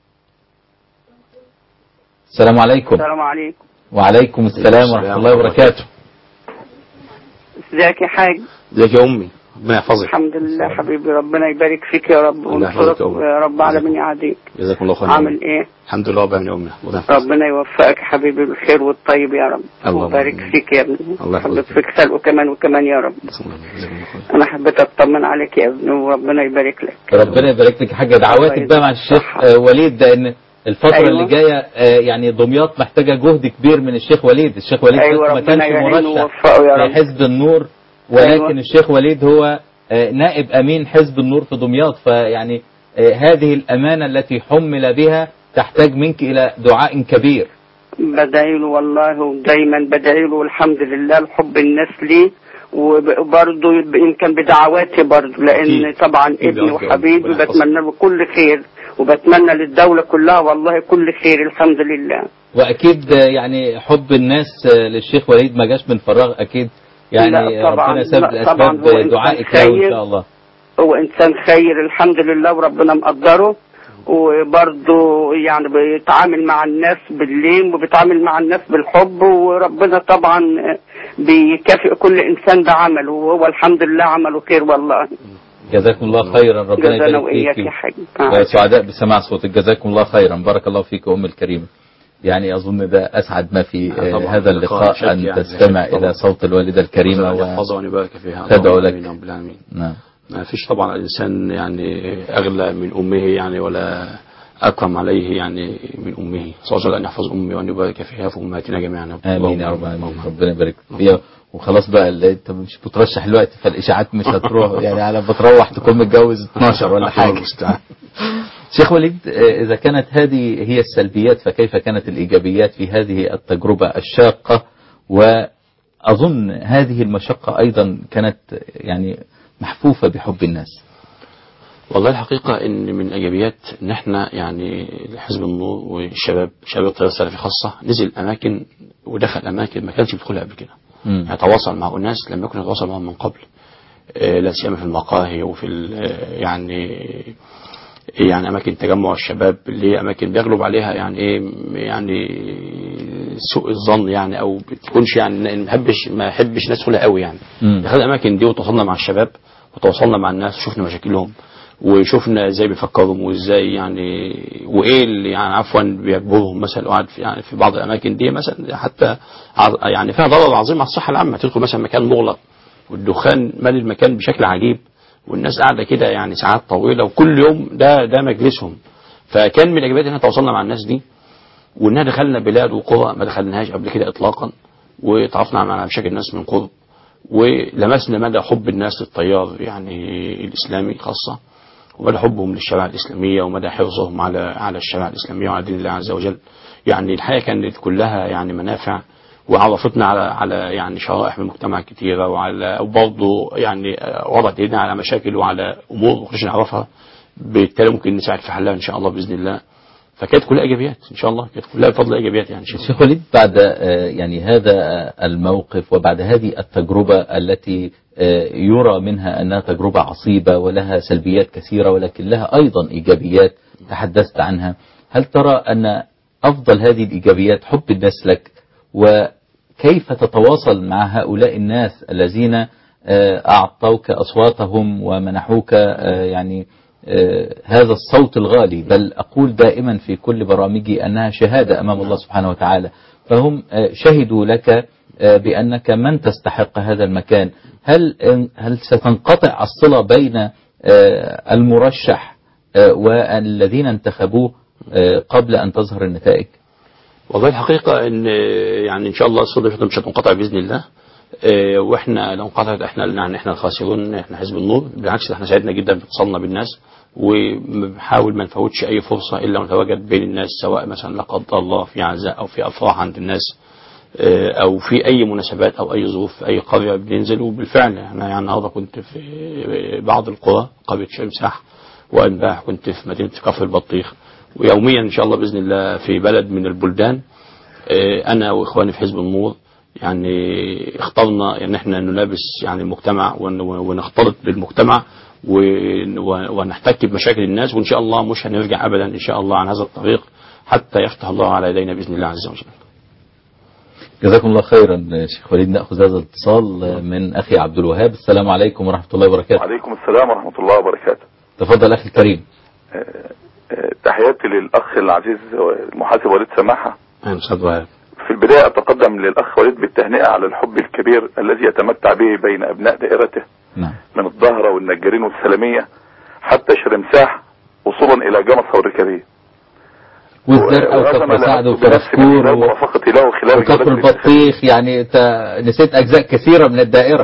السلام عليكم. السلام عليكم. وعليكم السلام ورحمة الله وبركاته. ازيك يا حاج؟ ازيك يا أمي؟ ربنا يحفظك. الحمد لله حبيبي، ربنا يبارك فيك يا رب وينصرك يا رب على من يعاديك. جزاكم الله خير. عامل ايه؟ الحمد لله رب العالمين يا أمي. ربنا يوفقك يا حبيبي بالخير والطيب يا رب، ويبارك فيك يا ابني. الله يحفظك فيك خلق وكمان وكمان يا رب. انا حبيت اطمن عليك يا ابني، وربنا يبارك لك. ربنا يبارك لك يا حاجه. دعواتك بقى مع الشيخ وليد ده ان الفترة أيوة. اللي جاية يعني دمياط محتاجة جهد كبير من الشيخ وليد. الشيخ وليد أيوة ما كانش مرشح في حزب النور، ولكن أيوة. الشيخ وليد هو نائب أمين حزب النور في دمياط. فيعني هذه الأمانة التي حمل بها تحتاج منك إلى دعاء كبير. بدعيله والله، ودايما بدعيله، والحمد لله لحب الناس ليه، وبرضه يمكن بدعواتي برضه، لأن طبعا ابني وحبيبي بتمنى له كل خير، وبتمنى للدولة كلها والله كل خير الحمد لله. واكيد يعني حب الناس للشيخ وليد ما جاش من فراغ اكيد، يعني ربنا سبب الاسباب دعائك له ان شاء الله. هو انسان خير الحمد لله وربنا مقدره، وبرضه يعني بيتعامل مع الناس باللين وبيتعامل مع الناس بالحب، وربنا طبعا بيكافئ كل انسان بعمله، وهو الحمد لله عمله خير والله. جزاكم الله خيرا، ربنا يبارك فيك وسعداء بسماع صوتك. جزاكم الله خيرا، بارك الله فيك أم الكريمة. يعني أظن ده أسعد ما في هذا اللقاء أن تستمع إلى صوت الوالدة الكريمة وتدعو لك. نعم. ما فيش طبعا الإنسان يعني أغلى من أمه يعني ولا أكرم عليه يعني من أمه، صلى الله عليه وسلم أن يحفظ أمي وأن يبارك فيها في أمهاتنا جميعا. آمين يا رب العالمين، ربنا يبارك فيها. وخلاص بقى انت مش بترشح الوقت فالاشاعات مش هتروح يعني على بتروح تكون متجوز اثناشر ولا حاجه. شيخ وليد، اذا كانت هذه هي السلبيات فكيف كانت الايجابيات في هذه التجربه الشاقه؟ واظن هذه المشقه ايضا كانت يعني محفوفه بحب الناس. والله الحقيقة ان من الايجابيات ان احنا يعني حزب النور والشباب شباب التيار السلفي خاصة نزل اماكن ودخل اماكن ما كانش بيدخلها قبل كده. يتواصل مع الناس لم يكن يتواصل معهم من قبل، لا سيما في المقاهي وفي يعني يعني اماكن تجمع الشباب اللي هي اماكن بيغلب عليها يعني ايه يعني سوء الظن يعني او بتكونش يعني ما يحبش ما يحبش ناس تدخلها قوي يعني. دخلنا الاماكن دي وتواصلنا مع الشباب وتواصلنا مع الناس وشفنا مشاكلهم وشفنا ازاي بيفكروا وازاي يعني وايه اللي يعني عفوا بيعجبهم مثلا وقعد في يعني في بعض الاماكن دي مثلا حتى يعني فيها ضرر عظيم على الصحه العامه. تدخل مثلا مكان مغلق والدخان مالي المكان بشكل عجيب والناس قاعده كده يعني ساعات طويله وكل يوم ده ده مجلسهم. فكان من الايجابيات ان احنا تواصلنا مع الناس دي واننا دخلنا بلاد وقرى ما دخلناهاش قبل كده اطلاقا وتعرفنا على مشاكل الناس من قرب ولمسنا مدى حب الناس للتيار يعني الاسلامي خاصه ومدى حبهم للشريعة الإسلامية ومدى حرصهم على على الشريعة الإسلامية وعلى دين الله عز وجل. يعني الحقيقة كانت كلها يعني منافع وعرفتنا على على يعني شرائح من المجتمع كتيرة وعلى وبرضه يعني وضعت ايدنا على مشاكل وعلى أمور ما كناش نعرفها بالتالي ممكن نساعد في حلها إن شاء الله بإذن الله. فكانت كلها إيجابيات إن شاء الله، كانت كلها بفضل إيجابيات يعني. شيخ وليد، بعد يعني هذا الموقف وبعد هذه التجربة التي يرى منها أنها تجربة عصيبة ولها سلبيات كثيرة ولكن لها أيضا إيجابيات تحدثت عنها، هل ترى أن أفضل هذه الإيجابيات حب الناس لك؟ وكيف تتواصل مع هؤلاء الناس الذين أعطوك أصواتهم ومنحوك يعني هذا الصوت الغالي؟ بل أقول دائما في كل برامجي أنها شهادة أمام الله سبحانه وتعالى، فهم شهدوا لك بأنك من تستحق هذا المكان. هل هل ستنقطع الصلة بين المرشح والذين انتخبوه قبل أن تظهر النتائج؟ والله الحقيقة إن يعني إن شاء الله الصلة مش هتنقطع بإذن الله، واحنا لو انقطعت احنا يعني احنا الخاسرون، احنا حزب النور. بالعكس احنا سعدنا جدا باتصالنا بالناس وبنحاول ما نفوتش اي فرصه الا ونتواجد بين الناس، سواء مثلا لا قدر الله في عزاء او في افراح عند الناس او في اي مناسبات او اي ظروف في اي قريه بننزل. وبالفعل احنا يعني النهارده كنت في بعض القرى قريه شمساح وانباح، كنت في مدينه كفر البطيخ، ويوميا ان شاء الله باذن الله في بلد من البلدان. انا واخواني في حزب النور يعني اخترنا ان احنا نلابس يعني المجتمع ونختلط بالمجتمع ونحتك بمشاكل الناس، وان شاء الله مش هنرجع ابدا ان شاء الله عن هذا الطريق حتى يفتح الله على يدينا باذن الله عز وجل. جزاكم الله خيرا شيخ وليد. ناخذ هذا الاتصال من اخي عبد الوهاب. السلام عليكم ورحمه الله وبركاته. وعليكم السلام ورحمه الله وبركاته. تفضل اخي الكريم. تحياتي للاخ العزيز المحاسب وليد سماحه. اهلا وسهلا. في البداية أتقدم للأخ وليد بالتهنئة على الحب الكبير الذي يتمتع به بين أبناء دائرته نعم. من الظهرة والنجارين والسلمية حتى شرمساح وصولا إلى جمصة والركابية والزرقاء وكفر سعد وفرسكور وكفر البطيخ. يعني انت نسيت أجزاء كثيرة من الدائرة.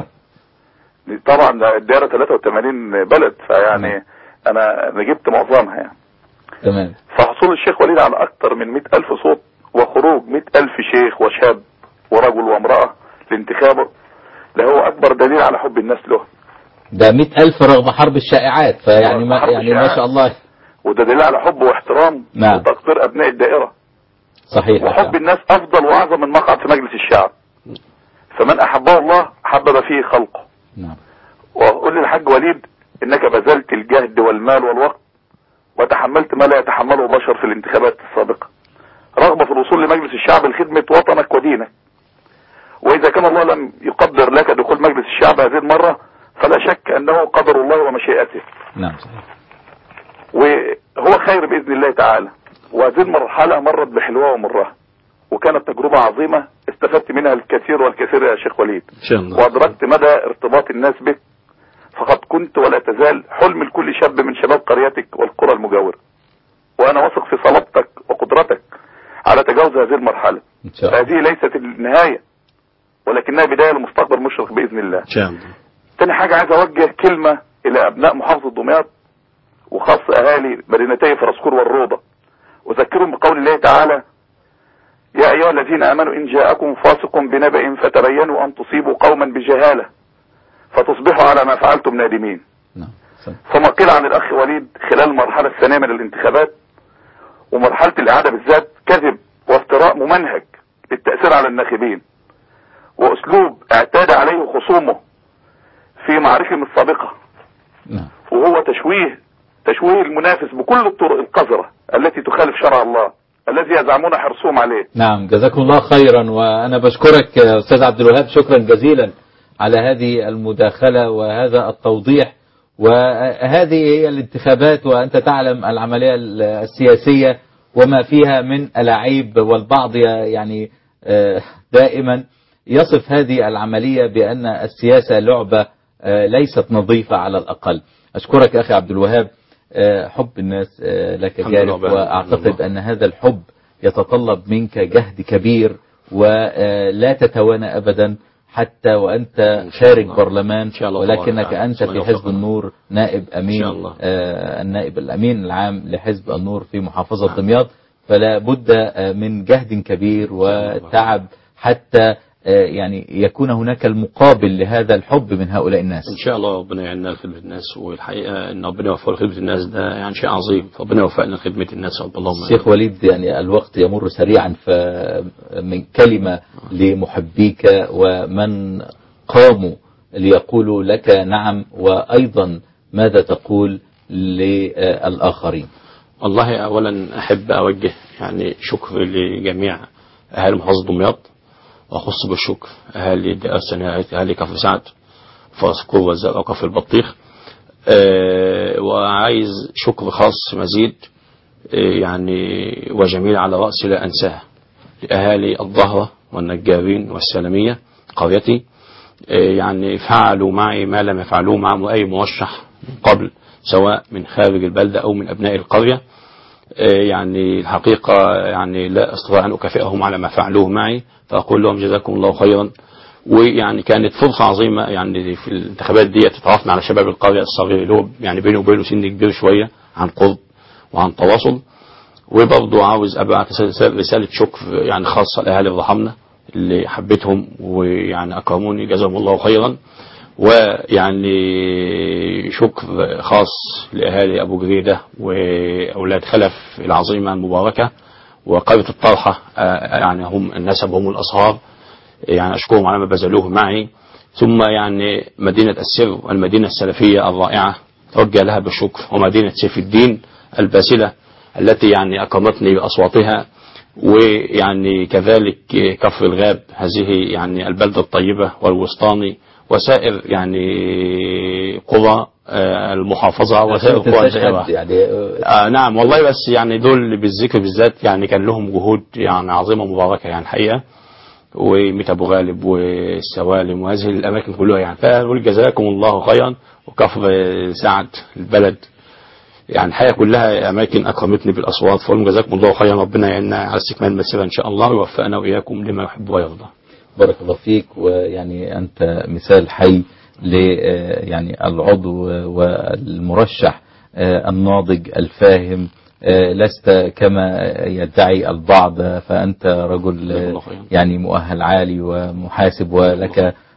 طبعا الدائرة ثلاثة وثمانين بلد، فيعني نعم. أنا جبت معظمها يعني. تمام. فحصول الشيخ وليد على أكثر من مئة ألف صوت وخروج مئة ألف شيخ وشاب ورجل وامرأة لانتخابه له أكبر دليل على حب الناس له. ده مئة ألف رغم حرب الشائعات، فيعني ما يعني ما شاء الله. وده دليل على حب واحترام نعم. وتقدير ابناء الدائرة. صحيح. وحب الناس افضل واعظم من مقعد في مجلس الشعب. فمن احبه الله حبب فيه خلقه. نعم. واقول للحاج وليد انك بذلت الجهد والمال والوقت وتحملت ما لا يتحمله بشر في الانتخابات السابقة، رغبة في الوصول لمجلس الشعب لخدمة وطنك ودينك. واذا كان الله لم يقدر لك دخول مجلس الشعب هذه المرة فلا شك انه قدر الله ومشيئته. نعم صحيح. وهو خير باذن الله تعالى. وهذه المرحلة مرت بحلوها ومرها، وكانت تجربة عظيمة استفدت منها الكثير والكثير يا شيخ وليد، وادركت مدى ارتباط الناس بك، فقد كنت ولا تزال حلم لكل شاب من شباب قريتك والقرى المجاورة. وانا واثق في صلابتك وقدرتك على تجاوز هذه المرحلة. هذه ليست النهاية ولكنها بداية لمستقبل مشرق باذن الله. تاني حاجة عايز اوجه كلمة الى ابناء محافظة دمياط وخاص اهالي مدينتي فرسكور والروضة، اذكرهم بقول الله تعالى: يا ايها الذين امنوا ان جاءكم فاسق بنبأ فتبينوا ان تصيبوا قوما بجهالة فتصبحوا على ما فعلتم نادمين. فما قيل عن الاخ وليد خلال المرحلة الثانية من الانتخابات ومرحلة الاعادة بالذات كذب وافتراء ممنهج للتأثير على الناخبين، واسلوب اعتاد عليه خصومه في معاركهم السابقة، وهو تشويه تشويه المنافس بكل الطرق القذرة التي تخالف شرع الله الذي يزعمون حرصهم عليه. نعم جزاكم الله خيرا، وأنا بشكرك أستاذ عبد الوهاب شكرا جزيلا على هذه المداخلة وهذا التوضيح. وهذه هي الانتخابات، وأنت تعلم العملية السياسية وما فيها من ألاعيب، والبعض يعني دائما يصف هذه العملية بأن السياسة لعبة ليست نظيفة على الأقل. أشكرك أخي عبد الوهاب، حب الناس لك جارف، وأعتقد أن هذا الحب يتطلب منك جهد كبير ولا تتوانى أبدا حتى وأنت خارج برلمان، ولكنك أنت في حزب النور نائب أمين النائب الأمين العام لحزب النور في محافظة دمياط، فلا بد من جهد كبير وتعب حتى يعني يكون هناك المقابل لهذا الحب من هؤلاء الناس. إن شاء الله ربنا يعيننا لخدمة الناس، والحقيقة إن ربنا يوفقنا لخدمة الناس ده يعني شيء عظيم، فربنا يوفقنا لخدمة الناس رب اللهم. شيخ وليد يعني الوقت يمر سريعا، فمن كلمة لمحبيك ومن قاموا ليقولوا لك نعم، وأيضا ماذا تقول للآخرين؟ والله أولا أحب أوجه يعني شكر لجميع أهل محافظة دمياط، وأخص بالشكر أهالي الدائرة، أهالي كفر سعد فرسكور والزرقاء وكفر البطيخ. أه وعايز شكر خاص مزيد أه يعني وجميل على رأس لا أنساه لأهالي الظهرة والنجارين والسلمية قريتي. أه يعني فعلوا معي ما لم يفعلوه مع أي مرشح من قبل، سواء من خارج البلدة أو من أبناء القرية. يعني الحقيقة يعني لا أستطيع أن أكافئهم على ما فعلوه معي، فأقول لهم جزاكم الله خيرا. ويعني كانت فرصة عظيمة يعني في الانتخابات دي تتعرفنا على شباب القرية الصغير اللي هو يعني بينه وبينه سن كبير شوية عن قرب وعن تواصل. وبرضه عاوز أبعت رسالة شكر يعني خاصة لأهالي الرحمنة اللي حبيتهم ويعني أكرموني جزاهم الله خيرا. ويعني شكر خاص لأهالي أبو جريدة وأولاد خلف العظيمة المباركة وقرية الطرحة، يعني هم النسب هم الأصهار، يعني أشكرهم على ما بذلوه معي. ثم يعني مدينة السر المدينة السلفية الرائعة توجه لها بالشكر، ومدينة سيف الدين الباسلة التي يعني أكرمتني بأصواتها، ويعني كذلك كفر الغاب هذه يعني البلدة الطيبة والوسطاني وسائر يعني قرى المحافظة وسائر قرى الدائرة يعني آه نعم والله. بس يعني دول بالذكر بالذات يعني كان لهم جهود يعني عظيمة مباركة يعني الحقيقة، وميت أبو غالب والسوالم وهذه الأماكن كلها يعني. فأقول جزاكم الله خيرا. وكفر سعد البلد يعني الحقيقة كلها أماكن أكرمتني بالأصوات، فأقول جزاكم الله خيرا. ربنا يعيننا على استكمال المسيرة إن شاء الله ويوفقنا وإياكم لما يحب ويرضى. بارك الله فيك. ويعني أنت مثال حي ل يعني العضو والمرشح الناضج الفاهم، لست كما يدعي البعض، فأنت رجل يعني مؤهل عالي ومحاسب ولك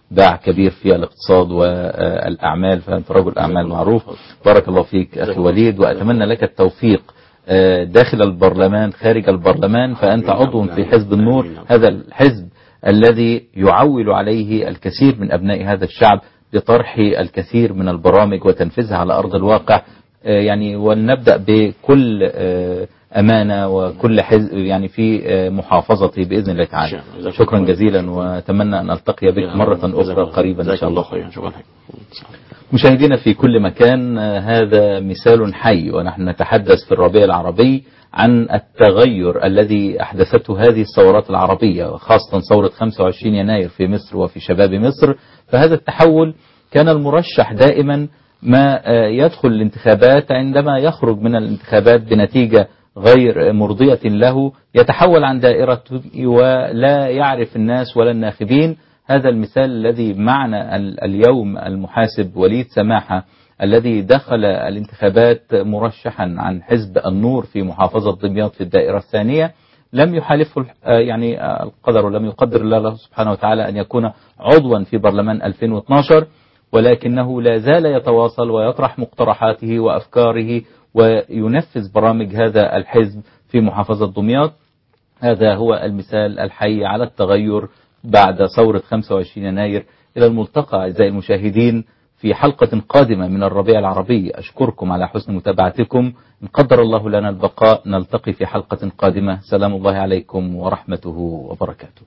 باع كبير في الاقتصاد والأعمال، فأنت رجل أعمال معروف. بارك الله فيك أخي وليد، وأتمنى لك التوفيق داخل البرلمان خارج البرلمان، فأنت عضو في حزب النور، هذا الحزب الذي يعول عليه الكثير من أبناء هذا الشعب لطرح الكثير من البرامج وتنفيذها على أرض الواقع. يعني ولنبدأ بكل أمانة وكل حزب يعني في محافظتي بإذن الله تعالى. شكرا جزيلا، وأتمنى أن ألتقي بك مرة أخرى قريبا إن شاء الله. مشاهدينا في كل مكان، هذا مثال حي ونحن نتحدث في الربيع العربي عن التغير الذي أحدثته هذه الثورات العربية، وخاصة ثورة خمسة وعشرين يناير في مصر وفي شباب مصر. فهذا التحول كان المرشح دائما ما يدخل الانتخابات عندما يخرج من الانتخابات بنتيجة غير مرضية له يتحول عن دائرته ولا يعرف الناس ولا الناخبين. هذا المثال الذي معنا اليوم المحاسب وليد سماحة الذي دخل الانتخابات مرشحا عن حزب النور في محافظة دمياط في الدائرة الثانية، لم يحالفه يعني القدر ولم يقدر الله سبحانه وتعالى أن يكون عضوا في برلمان ألفين واثناشر، ولكنه لا زال يتواصل ويطرح مقترحاته وأفكاره وينفذ برامج هذا الحزب في محافظة دمياط. هذا هو المثال الحي على التغير بعد ثورة خمسة وعشرين يناير. إلى الملتقى أعزائي المشاهدين في حلقة قادمة من الربيع العربي. أشكركم على حسن متابعتكم. إن قدر الله لنا البقاء نلتقي في حلقة قادمة. سلام الله عليكم ورحمته وبركاته.